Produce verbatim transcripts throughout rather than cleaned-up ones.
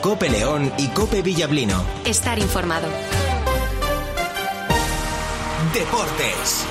Cope León y Cope Villablino. Estar informado. Deportes.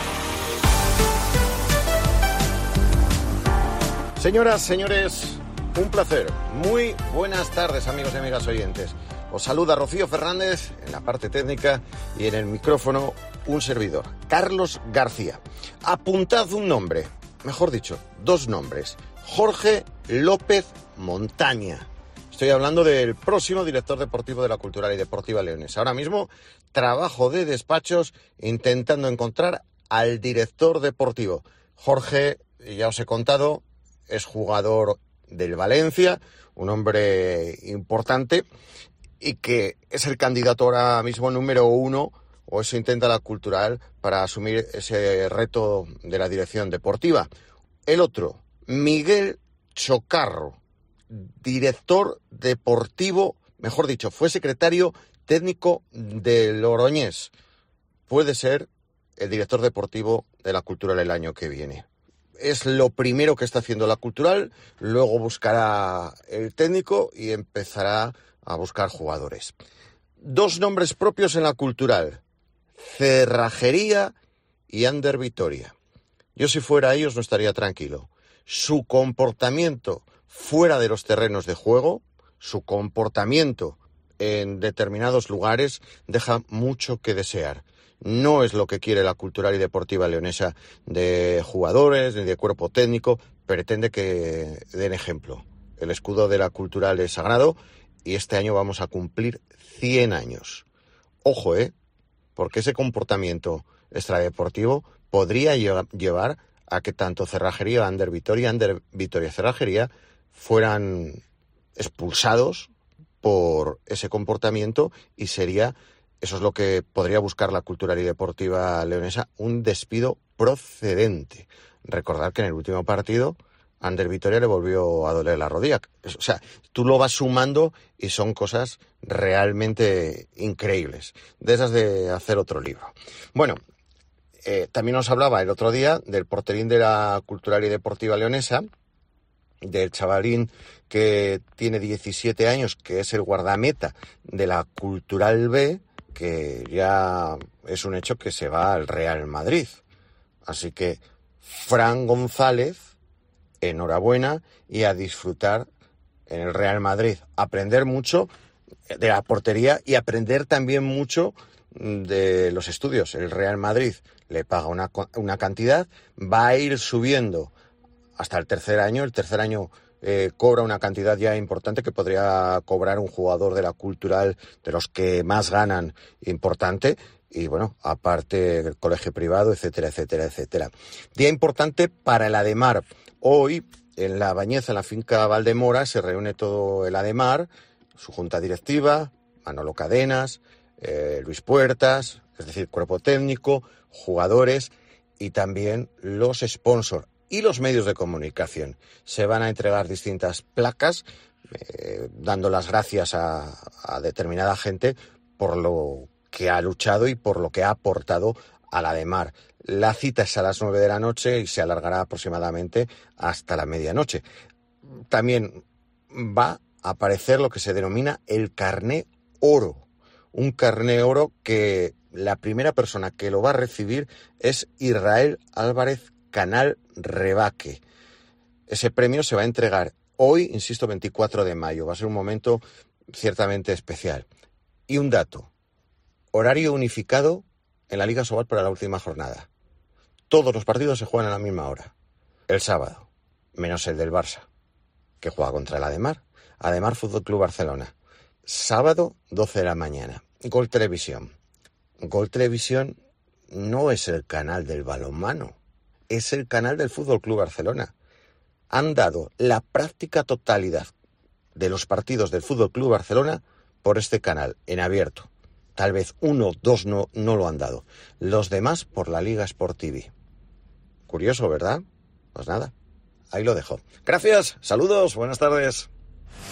Señoras, señores, un placer. Muy buenas tardes, amigos y amigas oyentes. Os saluda Rocío Fernández en la parte técnica y en el micrófono un servidor, Carlos García. Apuntad un nombre, mejor dicho, dos nombres. Jorge López Montaña. Estoy hablando del próximo director deportivo de la Cultural y Deportiva Leonesa. Ahora mismo trabajo de despachos intentando encontrar al director deportivo. Jorge, ya os he contado, es jugador del Valencia, un hombre importante y que es el candidato ahora mismo número uno, o eso intenta la Cultural, para asumir ese reto de la dirección deportiva. El otro, Miguel Chocarro, director deportivo, mejor dicho, fue secretario técnico del Logroñés. Puede ser el director deportivo de la Cultural el año que viene. Es lo primero que está haciendo la Cultural, luego buscará el técnico y empezará a buscar jugadores. Dos nombres propios en la Cultural, Cerrajería y Ander Vitoria. Yo si fuera ellos no estaría tranquilo. Su comportamiento fuera de los terrenos de juego, su comportamiento en determinados lugares deja mucho que desear. No es lo que quiere la Cultural y Deportiva Leonesa de jugadores ni de cuerpo técnico. Pretende que den ejemplo. El escudo de la Cultural es sagrado y este año vamos a cumplir cien años. Ojo, ¿eh? Porque ese comportamiento extradeportivo podría llevar a que tanto Cerrajería, Ander Vitoria, Ander Vitoria Cerrajería fueran expulsados por ese comportamiento y sería, eso es lo que podría buscar la Cultural y Deportiva Leonesa, un despido procedente. Recordad que en el último partido Ander Vitoria le volvió a doler la rodilla. O sea, tú lo vas sumando y son cosas realmente increíbles, de esas de hacer otro libro. Bueno, eh, también nos hablaba el otro día del porterín de la Cultural y Deportiva Leonesa, del chavalín que tiene diecisiete años, que es el guardameta de la Cultural B, que ya es un hecho que se va al Real Madrid. Así que Fran González, enhorabuena y a disfrutar en el Real Madrid. Aprender mucho de la portería y aprender también mucho de los estudios. El Real Madrid le paga una, una cantidad, va a ir subiendo hasta el tercer año. El tercer año eh, cobra una cantidad ya importante que podría cobrar un jugador de la Cultural, de los que más ganan, importante. Y bueno, aparte del colegio privado, etcétera, etcétera, etcétera. Día importante para el Ademar. Hoy, en La Bañeza, en la finca Valdemora, se reúne todo el Ademar, su junta directiva, Manolo Cadenas, eh, Luis Puertas, es decir, cuerpo técnico, jugadores y también los sponsors y los medios de comunicación. Se van a entregar distintas placas, eh, dando las gracias a, a determinada gente por lo que ha luchado y por lo que ha aportado a la Ademar. La cita es a las nueve de la noche y se alargará aproximadamente hasta la medianoche. También va a aparecer lo que se denomina el carné oro. Un carné oro que la primera persona que lo va a recibir es Israel Álvarez Canal Rebaque. Ese premio se va a entregar hoy, insisto, veinticuatro de mayo. Va a ser un momento ciertamente especial. Y un dato. Horario unificado en la Liga Sobal para la última jornada. Todos los partidos se juegan a la misma hora. El sábado, menos el del Barça, que juega contra el Ademar. Ademar Fútbol Club Barcelona. Sábado, doce de la mañana. Gol Televisión. Gol Televisión no es el canal del balonmano, es el canal del Fútbol Club Barcelona. Han dado la práctica totalidad de los partidos del Fútbol Club Barcelona por este canal, en abierto. Tal vez uno, dos no, no lo han dado. Los demás por la Liga Sport T V. Curioso, ¿verdad? Pues nada, ahí lo dejo. Gracias, saludos, buenas tardes.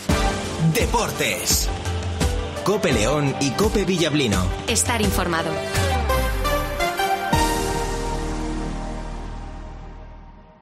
Deportes. Cope León y Cope Villablino. Estar informado.